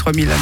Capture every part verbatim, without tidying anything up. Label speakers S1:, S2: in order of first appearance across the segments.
S1: trois mille.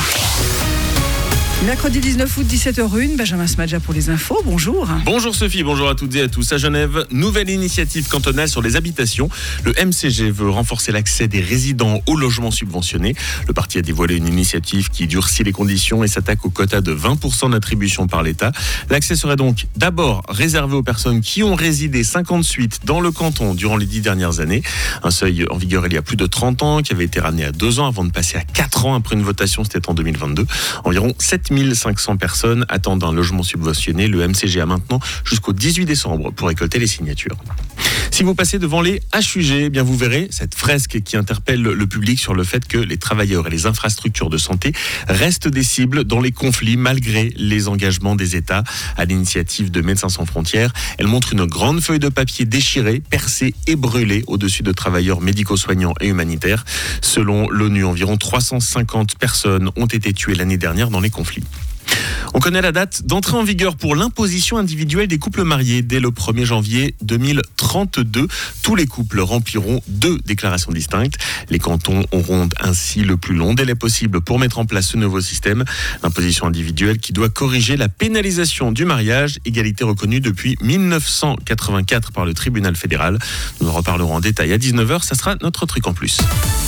S1: Mercredi dix-neuf août, dix-sept heures zéro un, Benjamin Smadja pour les infos. Bonjour.
S2: Bonjour Sophie, bonjour à toutes et à tous. À Genève, nouvelle initiative cantonale sur les habitations. Le M C G veut renforcer l'accès des résidents aux logements subventionnés. Le parti a dévoilé une initiative qui durcit les conditions et s'attaque au quota de vingt pour cent d'attribution par l'État. L'accès serait donc d'abord réservé aux personnes qui ont résidé cinquante-huit dans le canton durant les dix dernières années. Un seuil en vigueur il y a plus de trente ans qui avait été ramené à deux ans avant de passer à quatre ans après une votation, c'était en deux mille vingt-deux. Environ sept mille cinq cents personnes attendent un logement subventionné. Le M C G a maintenant jusqu'au dix-huit décembre pour récolter les signatures. Si vous passez devant les H U G, eh bien vous verrez cette fresque qui interpelle le public sur le fait que les travailleurs et les infrastructures de santé restent des cibles dans les conflits malgré les engagements des États. À l'initiative de Médecins sans frontières, elle montre une grande feuille de papier déchirée, percée et brûlée au-dessus de travailleurs médico-soignants et humanitaires. Selon l'ONU, environ trois cent cinquante personnes ont été tuées l'année dernière dans les conflits. On connaît la date d'entrée en vigueur pour l'imposition individuelle des couples mariés. Dès le premier janvier deux mille trente-deux, tous les couples rempliront deux déclarations distinctes. Les cantons auront ainsi le plus long délai possible pour mettre en place ce nouveau système. L'imposition individuelle qui doit corriger la pénalisation du mariage, égalité reconnue depuis mille neuf cent quatre-vingt-quatre par le tribunal fédéral. Nous en reparlerons en détail à dix-neuf heures, ça sera notre truc en plus.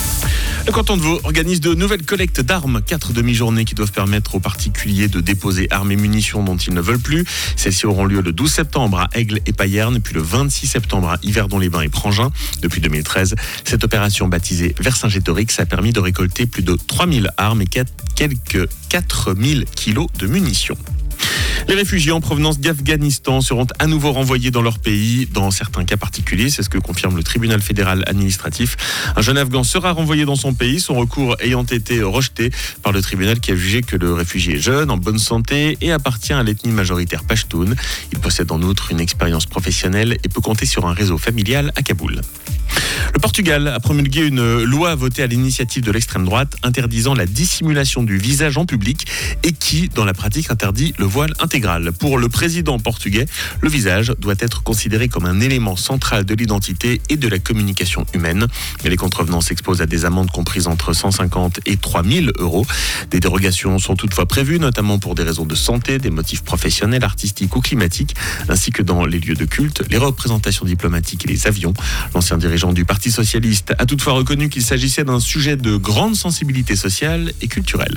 S2: Le canton de Vaud organise de nouvelles collectes d'armes, quatre demi-journées qui doivent permettre aux particuliers de déposer armes et munitions dont ils ne veulent plus. Celles-ci auront lieu le douze septembre à Aigle et Payerne, puis le vingt-six septembre à Yverdon-les-Bains et Prangin. Depuis deux mille treize, cette opération baptisée Vercingétorix a permis de récolter plus de trois mille armes et quelques quatre mille kilos de munitions. Les réfugiés en provenance d'Afghanistan seront à nouveau renvoyés dans leur pays, dans certains cas particuliers, c'est ce que confirme le tribunal fédéral administratif. Un jeune Afghan sera renvoyé dans son pays, son recours ayant été rejeté par le tribunal qui a jugé que le réfugié est jeune, en bonne santé et appartient à l'ethnie majoritaire Pashtun. Il possède en outre une expérience professionnelle et peut compter sur un réseau familial à Kaboul. Le Portugal a promulgué une loi votée à l'initiative de l'extrême droite interdisant la dissimulation du visage en public et qui, dans la pratique, interdit le voile intégral. Pour le président portugais, le visage doit être considéré comme un élément central de l'identité et de la communication humaine. Mais les contrevenants s'exposent à des amendes comprises entre cent cinquante et trois mille euros. Des dérogations sont toutefois prévues, notamment pour des raisons de santé, des motifs professionnels, artistiques ou climatiques, ainsi que dans les lieux de culte, les représentations diplomatiques et les avions. L'ancien dirigeant du Parti socialiste a toutefois reconnu qu'il s'agissait d'un sujet de grande sensibilité sociale et culturelle.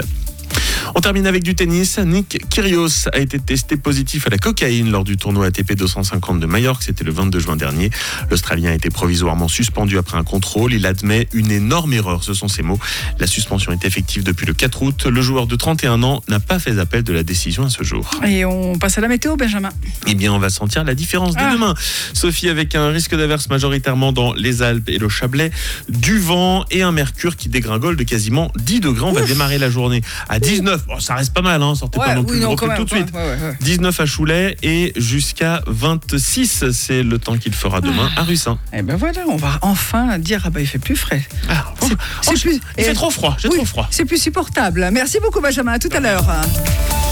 S2: On termine avec du tennis. Nick Kyrgios a été testé positif à la cocaïne lors du tournoi A T P deux cent cinquante de Majorque. C'était le vingt-deux juin dernier. L'Australien a été provisoirement suspendu après un contrôle. Il admet une énorme erreur, ce sont ses mots. La suspension est effective depuis le quatre août. Le joueur de trente et un ans n'a pas fait appel de la décision à ce jour.
S1: Et on passe à la météo, Benjamin.
S2: Eh bien, on va sentir la différence dès ah. demain. Sophie, avec un risque d'averse majoritairement dans les Alpes et le Chablais, du vent et un mercure qui dégringole de quasiment dix degrés. On Ouf. va démarrer la journée à dix-neuf. Bon, ça reste pas mal, hein. Sortez
S1: ouais,
S2: pas non plus
S1: oui,
S2: le
S1: non,
S2: recul tout de suite.
S1: Ouais, ouais, ouais.
S2: dix-neuf à Choulais et jusqu'à vingt-six, c'est le temps qu'il fera demain à Russin.
S1: Et ben voilà, on va enfin dire ah ben il fait plus frais.
S2: Ah, oh,
S1: c'est,
S2: oh,
S1: c'est plus,
S2: il fait trop froid, j'ai
S1: oui,
S2: trop froid.
S1: C'est plus supportable. Merci beaucoup Benjamin, à tout à l'heure.